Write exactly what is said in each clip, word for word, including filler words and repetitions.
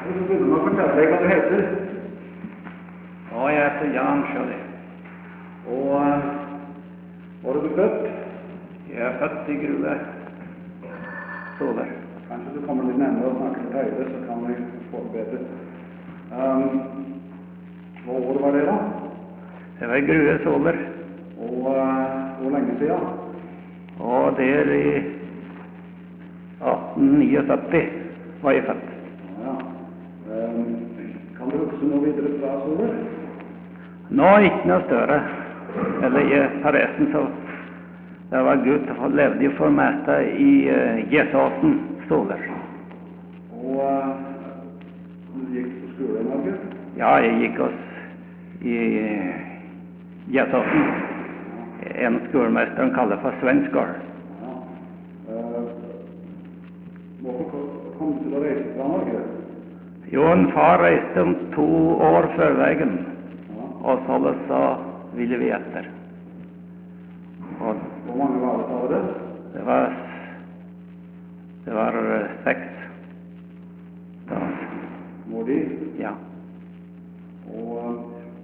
Og så begynner man å fortelle deg hva du heter. Ja, jeg heter Jan Sjøli. Og uh, hvor er du født? Jeg er født i Grue. Soler. Kanskje du kommer litt nærmere og snakker litt høyere, så kan vi få det bedre. Um, hva år var det da? Det var i Grue Soler. Og uh, hvor lenge siden? Og det er i atten syttini var jeg født. Ja. Um, kan du huske noe videre fra Soler? Nå er ikke noe større. Eller jeg, forresten så det var Gud som levde jo for meste i uh, Gjesåsen, Soler. Og uh, du gikk på skole i Norge? Ja, jeg gikk oss i uh, Gjesåsen. En skolemesteren kaller for Svenskård. Ja. Uh, hvorfor kom du til å reise fra Norge? Jo, en far reiste om to år før veien, Ja. og så så ville vi etter. Og Hvor mange var det sa det? det var det var uh, seks da. Mor di? Ja. Og uh,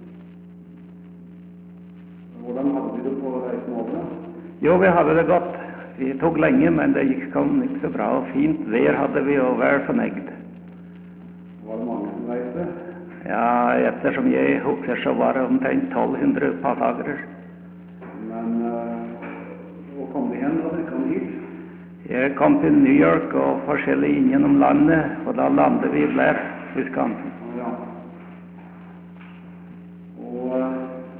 hvordan hadde de det på reisen over? Jo, vi hadde det godt. Vi tok lenge, men det gikk kom ikke så bra. Og fint vær hadde vi, og vær fornøyd. Var det mange som reiste? Ja, ettersom jeg husker, så var det omtrent tolv hundre passagere. Men uh, hvor kom de hen da de kom hit? Jeg kom til New York og forskjellig innom landet, og da landet vi i Blair, Wisconsin. Ja. Og uh,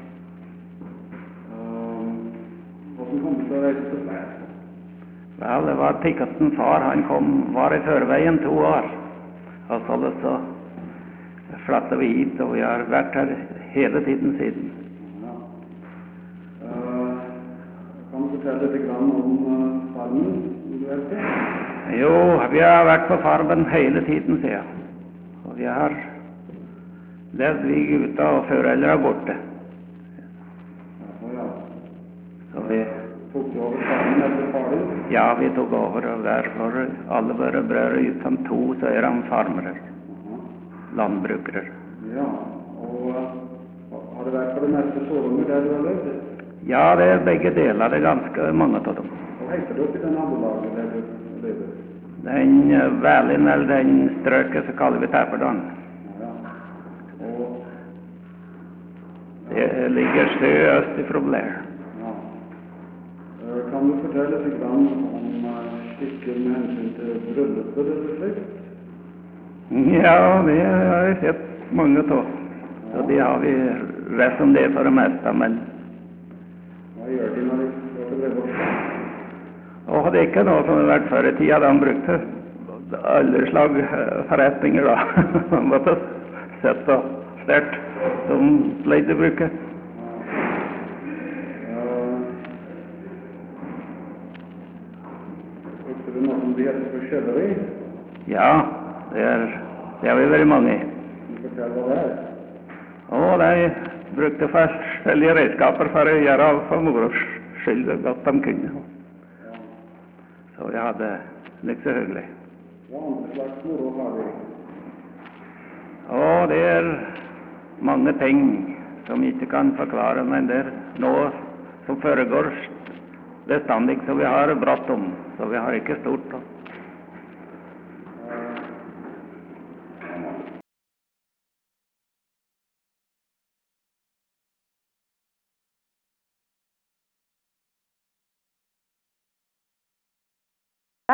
hvordan kom du til å reise til Blair? Vel, det var tikketen far, han kom, var i førveien to år. Og så, så flyttet vi hit, og vi har vært her hele tiden siden. Ja. Uh, kan du fortelle litt grann om uh, farmen du er til? Jo, vi har vært på farmen hele tiden, sier jeg. Og vi har levd vi ute og foreldre er borte. Ja, ja. Så vi, Tok du over farmen etter far din? ja, vi tok over, og der var alle våre brødre utom to, så er de farmere, Aha. landbrukere. Ja, og uh, har det vært på det meste sorunger der du har levd? Ja, det er begge deler, det er ganske mange av dem. Hva heter du oppi den nabolaget der du lever? Den uh, Vælin, eller den strøket, så kaller vi Tæperdalen. Ja, og Det ligger søøst ifra Blair. ja. Uh, kan du fortelle litt grann om uh, stykker med hensyn til brylluper eller slikt? Ja, det har jeg sett mange av. Så det har vi vet om det for det meste, men Hva gjør de når de går til bryllup? og det er ikke noe som har vært før i tida. De brukte alle slag eh, forretninger da. De måtte sette sterkt som pleide å bruke. Brukte du noe som de heter for kjøleri? Ja, det er det har vi vært mange i. Kan du fortelle hva det er? Og de brukte forskjellige redskaper for å gjøre av for moro skyld og godt de kunne. Ja. Så vi hadde litt så hyggelig. Hva andre slags moro har de? Og det er mange ting som jeg ikke kan forklare, men det er noe som foregår bestandig, så vi har brått om, så vi har ikke stort.